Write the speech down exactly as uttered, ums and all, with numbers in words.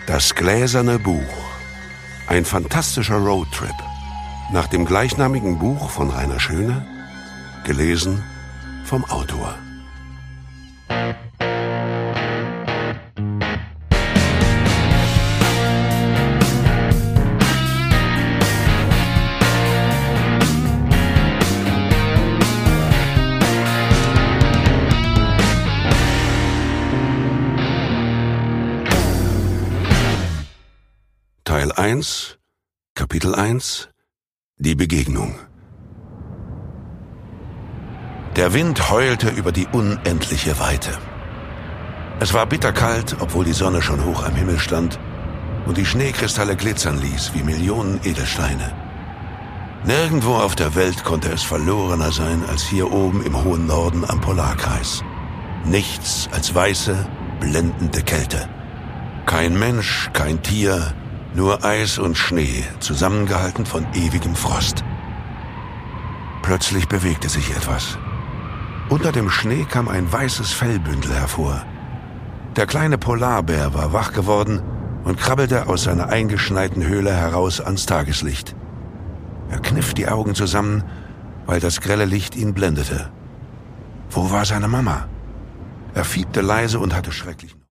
Das gläserne Buch. Ein fantastischer Roadtrip. Nach dem gleichnamigen Buch von Rainer Schöne, gelesen vom Autor. Teil eins, Kapitel eins, die Begegnung. Der Wind heulte über die unendliche Weite. Es war bitterkalt, obwohl die Sonne schon hoch am Himmel stand und die Schneekristalle glitzern ließ wie Millionen Edelsteine. Nirgendwo auf der Welt konnte es verlorener sein als hier oben im hohen Norden am Polarkreis. Nichts als weiße, blendende Kälte. Kein Mensch, kein Tier, nur Eis und Schnee, zusammengehalten von ewigem Frost. Plötzlich bewegte sich etwas. Unter dem Schnee kam ein weißes Fellbündel hervor. Der kleine Polarbär war wach geworden und krabbelte aus seiner eingeschneiten Höhle heraus ans Tageslicht. Er kniff die Augen zusammen, weil das grelle Licht ihn blendete. Wo war seine Mama? Er fiebte leise und hatte schrecklichen